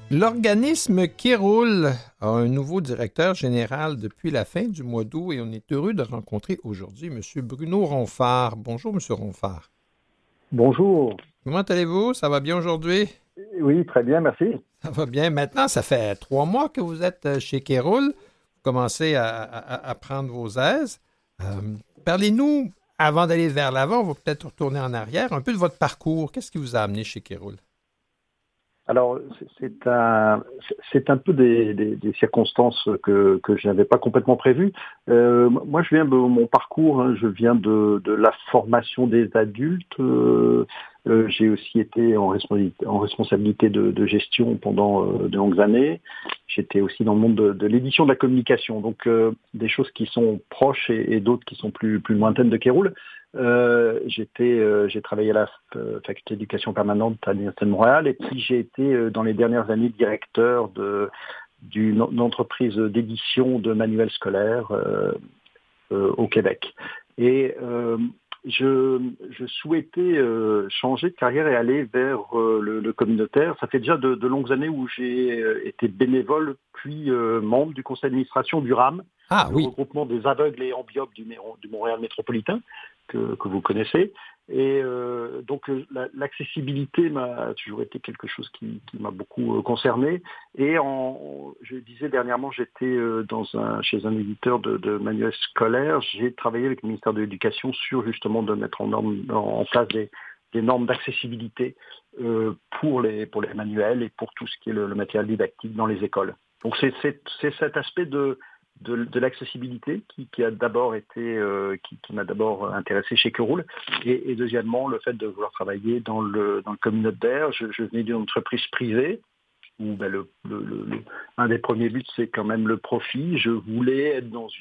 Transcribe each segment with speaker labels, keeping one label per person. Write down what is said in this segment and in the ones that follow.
Speaker 1: L'organisme Kéroul a un nouveau directeur général depuis la fin du mois d'août et on est heureux de rencontrer aujourd'hui M. Bruno Ronfard. Bonjour, M. Ronfard.
Speaker 2: Bonjour.
Speaker 1: Comment allez-vous? Ça va bien aujourd'hui?
Speaker 2: Oui, très bien, merci.
Speaker 1: Ça va bien. Maintenant, ça fait 3 mois que vous êtes chez Kéroul. Vous commencez à prendre vos aises. Parlez-nous, avant d'aller vers l'avant, on va peut-être retourner en arrière, un peu de votre parcours. Qu'est-ce qui vous a amené chez Kéroul?
Speaker 2: Alors, c'est un peu des circonstances que je n'avais pas complètement prévues. Moi, je viens de mon parcours, hein, je viens de la formation des adultes. J'ai aussi été en responsabilité de gestion pendant de longues années. J'étais aussi dans le monde de l'édition de la communication, donc des choses qui sont proches et d'autres qui sont plus lointaines de Kéroul. J'ai travaillé à la faculté d'éducation permanente à l'Université de Montréal et puis j'ai été dans les dernières années directeur d'une entreprise d'édition de manuels scolaires au Québec. Et je souhaitais changer de carrière et aller vers le communautaire. Ça fait déjà de longues années où j'ai été bénévole puis membre du conseil d'administration du RAM,
Speaker 1: Ah
Speaker 2: le
Speaker 1: oui.
Speaker 2: regroupement des aveugles et ambiopes du Montréal métropolitain, que vous connaissez. Et donc l'accessibilité m'a toujours été quelque chose qui m'a beaucoup concerné. Et je disais dernièrement, j'étais chez un éditeur de manuels scolaires. J'ai travaillé avec le ministère de l'Éducation sur justement de mettre en place des normes d'accessibilité pour les manuels et pour tout ce qui est le matériel didactique dans les écoles. Donc c'est cet aspect de l'accessibilité qui a d'abord été qui m'a d'abord intéressé chez Kéroul et deuxièmement le fait de vouloir travailler dans le communautaire. Je venais d'une entreprise privée où un des premiers buts c'est quand même le profit. Je voulais être dans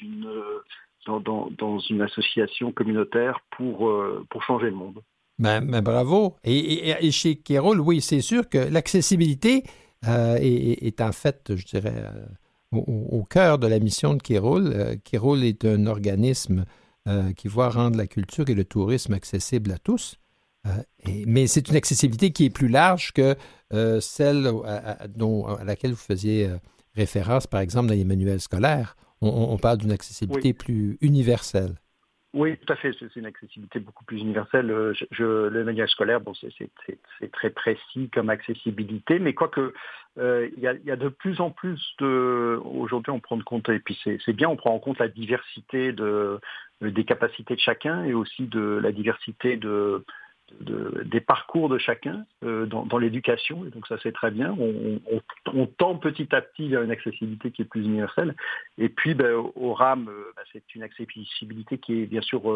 Speaker 2: une association communautaire pour changer le monde.
Speaker 1: Ben, bravo. Et chez Kéroul, oui, c'est sûr que l'accessibilité est en fait, je dirais, au cœur de la mission de Kéroul. Kéroul est un organisme qui voit rendre la culture et le tourisme accessibles à tous. Mais c'est une accessibilité qui est plus large que celle à laquelle vous faisiez référence, par exemple, dans les manuels scolaires. On parle d'une
Speaker 2: Oui.
Speaker 1: accessibilité plus universelle.
Speaker 2: Oui, tout à fait. C'est une accessibilité beaucoup plus universelle. Le manuel scolaire, bon, c'est très précis comme accessibilité, mais quoique il y a de plus en plus aujourd'hui, on prend en compte, et puis c'est bien, on prend en compte la diversité des capacités de chacun et aussi de la diversité des parcours de chacun dans l'éducation. Et donc ça, c'est très bien. On tend petit à petit vers une accessibilité qui est plus universelle. Et puis, au RAM, c'est une accessibilité qui est bien sûr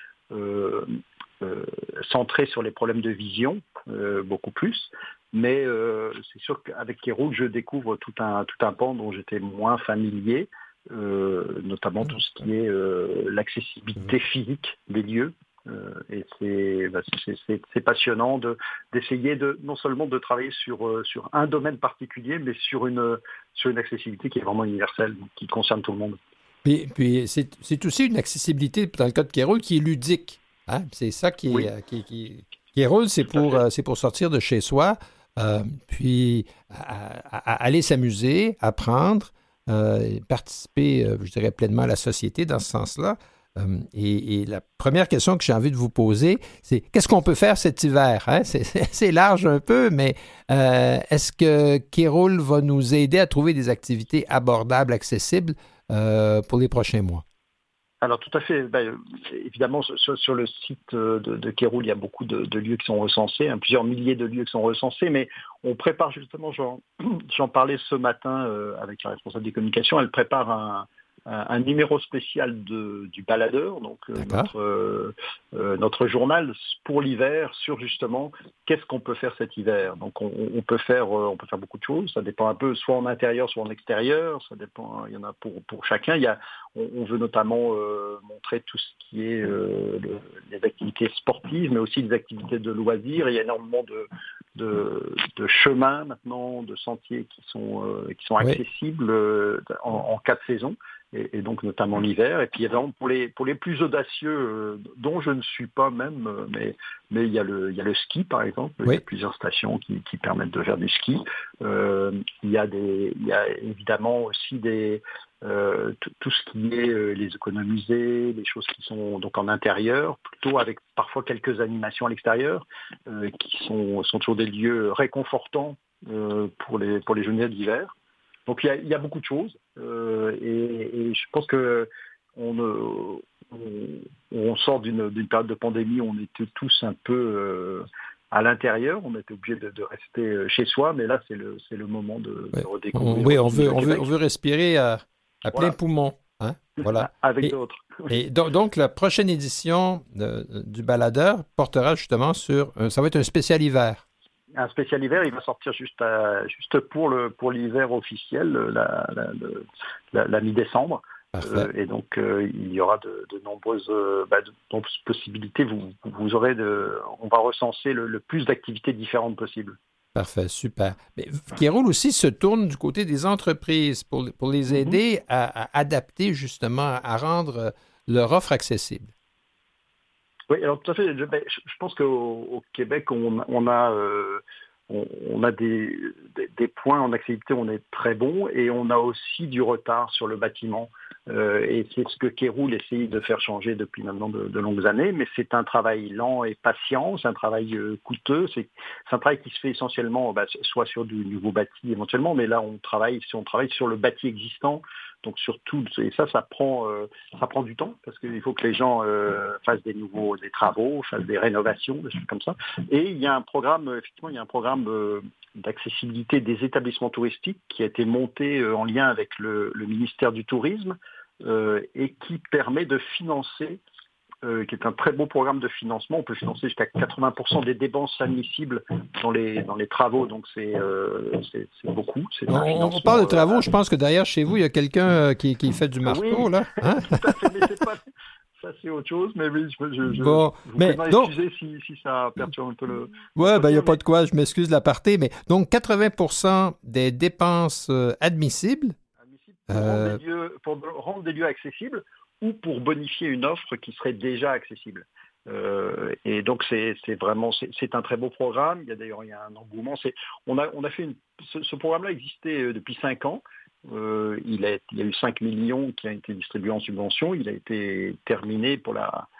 Speaker 2: centrée sur les problèmes de vision, beaucoup plus. Mais c'est sûr qu'avec Kéroul, je découvre tout un pan dont j'étais moins familier, notamment tout ce qui est l'accessibilité physique des lieux. Et c'est passionnant d'essayer non seulement de travailler sur un domaine particulier, mais sur une accessibilité qui est vraiment universelle, qui concerne tout le monde.
Speaker 1: Puis c'est aussi une accessibilité, dans le cas de Kéroul, qui est ludique. Hein? C'est ça qui
Speaker 2: Oui,
Speaker 1: est... Kéroul,
Speaker 2: tout à fait.
Speaker 1: c'est pour sortir de chez soi, puis aller s'amuser, apprendre, participer, je dirais, pleinement à la société dans ce sens-là. Et la première question que j'ai envie de vous poser, c'est qu'est-ce qu'on peut faire cet hiver? Hein? C'est large un peu, mais est-ce que Kéroul va nous aider à trouver des activités abordables, accessibles pour les prochains mois?
Speaker 2: Alors tout à fait. Évidemment, sur le site de Kéroul, il y a beaucoup de lieux qui sont recensés, hein, plusieurs milliers de lieux qui sont recensés, mais on prépare justement, j'en parlais ce matin avec la responsable des communications, elle prépare un numéro spécial du baladeur, donc
Speaker 1: D'accord.
Speaker 2: notre journal pour l'hiver sur justement qu'est-ce qu'on peut faire cet hiver. Donc on peut faire beaucoup de choses. Ça dépend un peu soit en intérieur, soit en extérieur. Ça dépend. Il y en a pour chacun. On veut notamment montrer tout ce qui est les activités sportives, mais aussi les activités de loisirs. Il y a énormément de chemins maintenant, de sentiers qui sont
Speaker 1: Oui.
Speaker 2: accessibles en 4 saisons. Et donc notamment l'hiver. Et puis évidemment pour les plus audacieux, dont je ne suis pas même, mais mais il y a le ski, par exemple.
Speaker 1: Oui.
Speaker 2: Il y a plusieurs stations qui permettent de faire du ski. Il y a évidemment aussi tout ce qui est les économisés, les choses qui sont donc en intérieur, plutôt avec parfois quelques animations à l'extérieur, qui sont toujours des lieux réconfortants pour les journées d'hiver. Donc il y a beaucoup de choses, et je pense que on sort d'une période de pandémie où on était tous un peu à l'intérieur, on était obligé de rester chez soi, mais là c'est le moment de redécouvrir.
Speaker 1: Oui, on veut respirer à plein poumon, hein? Voilà.
Speaker 2: Avec d'autres.
Speaker 1: Et donc la prochaine édition du Baladeur portera justement ça va être un spécial hiver.
Speaker 2: Un spécial hiver, il va sortir juste pour l'hiver officiel, la mi-décembre. Et donc il y aura de nombreuses possibilités. Vous aurez on va recenser le plus d'activités différentes possibles.
Speaker 1: Parfait, super. Mais Kéroul aussi se tourne du côté des entreprises pour les aider à adapter justement, à rendre leur offre accessible.
Speaker 2: Oui, alors tout à fait. Je pense qu'au Québec, on a des points en accessibilité, on est très bon, et on a aussi du retard sur le bâtiment. Et c'est ce que Kéroul essaye de faire changer depuis maintenant de longues années, mais c'est un travail lent et patient, c'est un travail coûteux, c'est un travail qui se fait essentiellement soit sur du nouveau bâti éventuellement, mais là on travaille sur le bâti existant, donc surtout, et ça prend du temps, parce qu'il faut que les gens fassent des travaux, fassent des rénovations, des choses comme ça. Et il y a un programme, d'accessibilité des établissements touristiques qui a été monté en lien avec le ministère du Tourisme, et qui permet de financer, qui est un très beau programme de financement. On peut financer jusqu'à 80% des dépenses admissibles dans les travaux, donc c'est beaucoup.
Speaker 1: On parle de travaux, je pense que derrière chez vous, il y a quelqu'un qui fait du marteau, là. Hein?
Speaker 2: Tout à fait, mais c'est pas... Ça, c'est autre chose, mais oui, je
Speaker 1: bon,
Speaker 2: vous prie d'excuser si ça perturbe un peu le...
Speaker 1: Oui, il n'y a pas de quoi, je m'excuse de l'aparté, mais donc 80% des dépenses admissibles
Speaker 2: pour rendre des lieux accessibles ou pour bonifier une offre qui serait déjà accessible. Et donc c'est un très beau programme. Il y a un engouement. On a fait ce programme-là existait depuis 5 ans. Il y a eu 5 millions qui a été distribué en subvention. Il a été terminé pour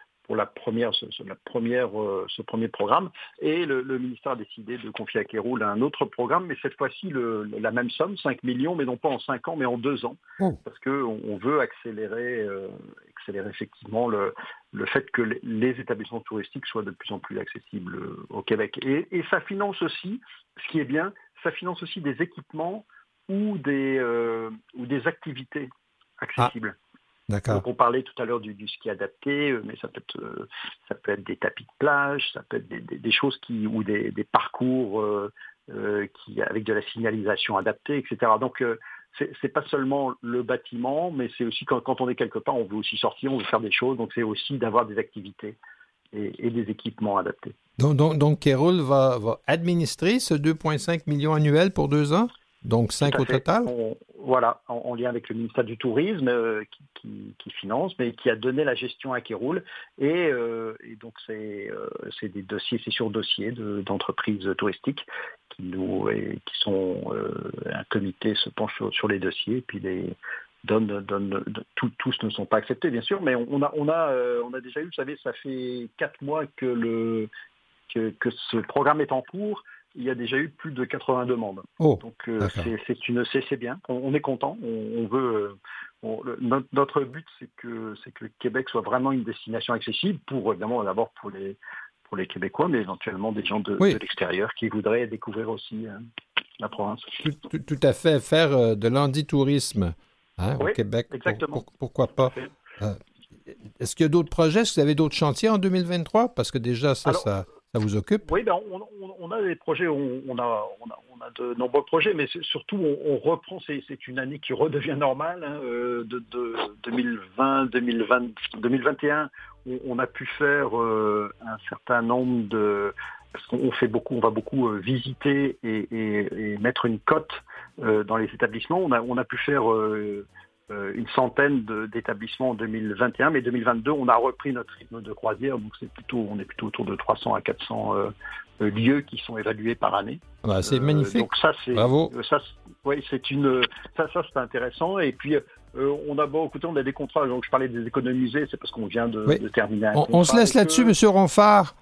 Speaker 2: ce premier programme. Et le ministère a décidé de confier à Kéroul un autre programme, mais cette fois-ci la même somme, 5 millions, mais non pas en 5 ans, mais en 2 ans. Parce qu'on veut accélérer effectivement le fait que les établissements touristiques soient de plus en plus accessibles au Québec. Et ça finance aussi, ce qui est bien, ça finance aussi des équipements ou des activités accessibles.
Speaker 1: D'accord.
Speaker 2: Donc on parlait tout à l'heure du ski adapté, mais ça peut être des tapis de plage, ça peut être des choses ou des parcours avec de la signalisation adaptée, etc. Donc c'est pas seulement le bâtiment, mais c'est aussi quand on est quelque part, on veut aussi sortir, on veut faire des choses, donc c'est aussi d'avoir des activités et des équipements adaptés.
Speaker 1: Donc Kéroul va administrer ce 2,5 millions annuels pour 2 ans? Donc 5 au total?
Speaker 2: Voilà, en lien avec le ministère du Tourisme qui finance, mais qui a donné la gestion à Kéroul. Et donc c'est des dossiers, c'est sur dossier d'entreprises touristiques qui sont un comité se penche sur les dossiers, et puis tous ne sont pas acceptés bien sûr, mais on a déjà eu, vous savez, ça fait 4 mois que ce programme est en cours. Il y a déjà eu plus de 80 demandes. Donc c'est bien. On est content. On veut. Notre but c'est que le Québec soit vraiment une destination accessible évidemment d'abord pour les Québécois, mais éventuellement des gens de l'extérieur qui voudraient découvrir aussi la province.
Speaker 1: Tout à fait. Faire de l'handitourisme au Québec.
Speaker 2: Exactement.
Speaker 1: Pourquoi pas? Est-ce qu'il y a d'autres projets? Est-ce que vous avez d'autres chantiers en 2023? Parce que déjà ça vous occupe?
Speaker 2: Oui, on a des projets, on a de nombreux projets, mais surtout on reprend, c'est une année qui redevient normale, de 2020, 2021, on a pu faire un certain nombre parce on va beaucoup visiter et mettre une cote dans les établissements. On a pu faire une centaine d'établissements en 2021, mais 2022, on a repris notre rythme de croisière, donc on est plutôt autour de 300 à 400 lieux qui sont évalués par année.
Speaker 1: Ah, c'est magnifique.
Speaker 2: Donc ça,
Speaker 1: bravo.
Speaker 2: Ça, c'est intéressant. Et puis on a des contrats. Donc je parlais des économisés, c'est parce qu'on vient de terminer un contrat.
Speaker 1: On se laisse là-dessus, Monsieur Ronfard.